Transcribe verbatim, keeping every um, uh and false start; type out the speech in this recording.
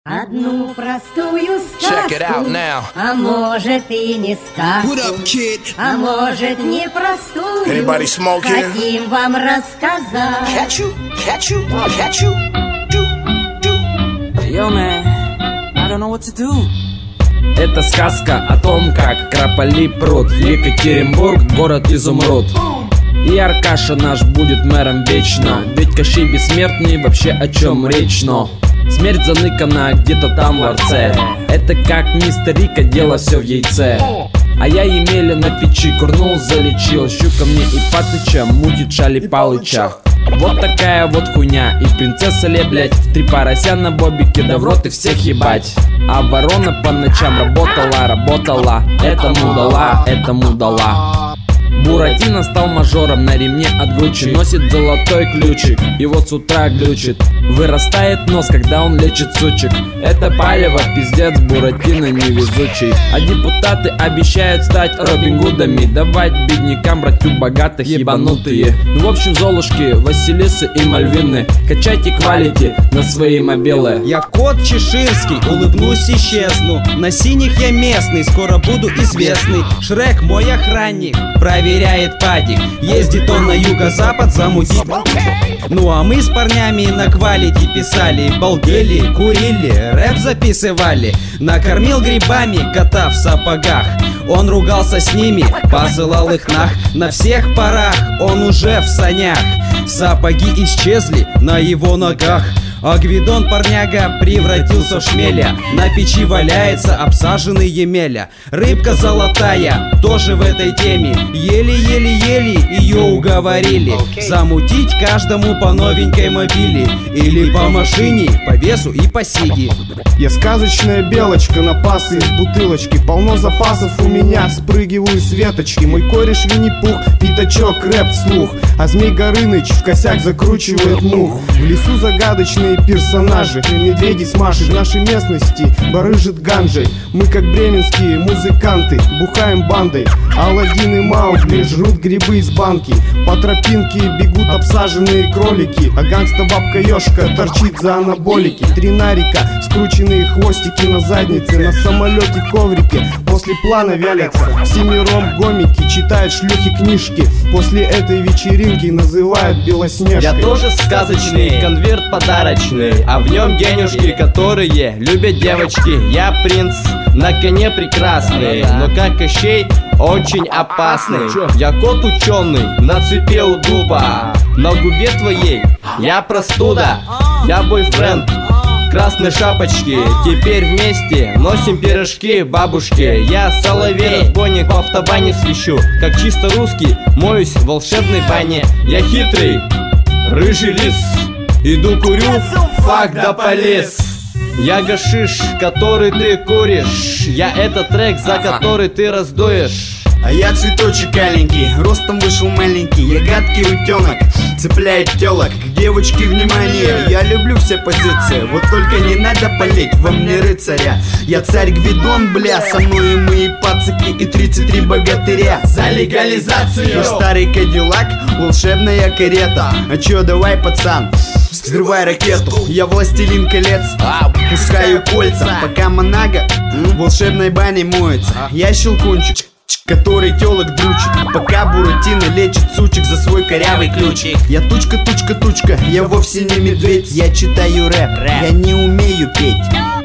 Одну простую Check it out сказку, now. а может и не сказку, What up, kid? а может не простую, Anybody smoke here? хотим вам рассказать. Catch you, catch you, catch you. Do, do. Yo, man, I don't know what to do. Это сказка о том, как кропали пруд. Екатеринбург, город изумруд. И Аркаша наш будет мэром вечно. Ведь Кощей бессмертный, вообще о чем речь, но смерть заныкана где-то там в ларце. Это как мистер Рика, дело все в яйце. А я Емеля на печи курнул, залечил. Щука мне и Патыча мутит Шали Палыча. Вот такая вот хуйня. И принцесса Ле, блять, три порося на бобике, да в рот и всех ебать. А ворона по ночам работала, работала. Этому дала, этому дала. Буратино стал мажором, на ремне от Гуччи носит золотой ключик, и вот с утра глючит. Вырастает нос, когда он лечит сучек. Это палево, пиздец, Буратино невезучий. А депутаты обещают стать Робин Гудами, давать беднякам братью богатых ебанутые. Ну в общем, золушки, Василисы и Мальвины, качайте квалити на свои мобилы. Я кот чеширский, улыбнусь, исчезну. На синих я местный, скоро буду известный. Шрек мой охранник, проверяет падик. Ездит он на юго-запад замутить. Ну а мы с парнями на квалити писали, балдели, курили, рэп записывали. Накормил грибами кота в сапогах. Он ругался с ними, посылал их нах. На всех парах он уже в санях. Сапоги исчезли на его ногах. А Гвидон парняга превратился в шмеля. На печи валяется обсаженный Емеля. Рыбка золотая, тоже в этой теме. Еле-еле-еле ее уговорили замутить каждому по новенькой мобиле. Или по машине, по весу и по сиге. Я сказочная белочка на пасы из бутылочки. Полно запасов у меня, спрыгиваю с веточки. Мой кореш Винни-Пух, пятачок, рэп вслух. А Змей Горыныч в косяк закручивает мух. В лесу загадочные персонажи, медведи с Машей. В нашей местности барыжит ганжей. Мы как бременские музыканты, бухаем бандой. Аладдин и Маугли жрут грибы из банки. По тропинке бегут обсаженные кролики. А гангста-бабка Ёшка торчит за анаболики. Три нарика, скрученные хвостики на заднице. На самолете коврики, после плана вялятся. Всемиром гомики, читают шлюхи книжки. После этой вечеринки называют Белоснежкой. Я тоже сказочный, конверт подарочный, а в нем денежки, которые любят девочки. Я принц, на коне прекрасный, но как Кощей очень опасный. Я кот ученый, на цепи у дуба. На губе твоей я простуда. Я бойфренд красной шапочки. Теперь вместе носим пирожки бабушки. Я соловей-разбойник, в автобане свищу. Как чисто русский, моюсь в волшебной бане. Я хитрый, рыжий лис, иду курю, фак да полез. Я гашиш, который ты куришь. Я этот трек, за который ты раздуешь. А я цветочек аленький, ростом вышел маленький. Я гадкий утенок, цепляет телок. К девочке внимание, я люблю все позиции. Вот только не надо палить во мне рыцаря. Я царь Гвидон, бля, со мной и мои пацаки. И тридцать три богатыря за легализацию. Я старый кадиллак, волшебная карета. А чё, давай, пацан, взрывай ракету. Я властелин колец, пускаю кольца. Пока Монага в волшебной бане моется. Я щелкунчик, который телок дрючит. Пока Буратино лечит сучек за свой корявый ключик. Я тучка, тучка, тучка, я вовсе не медведь. Я читаю рэп, я не умею петь.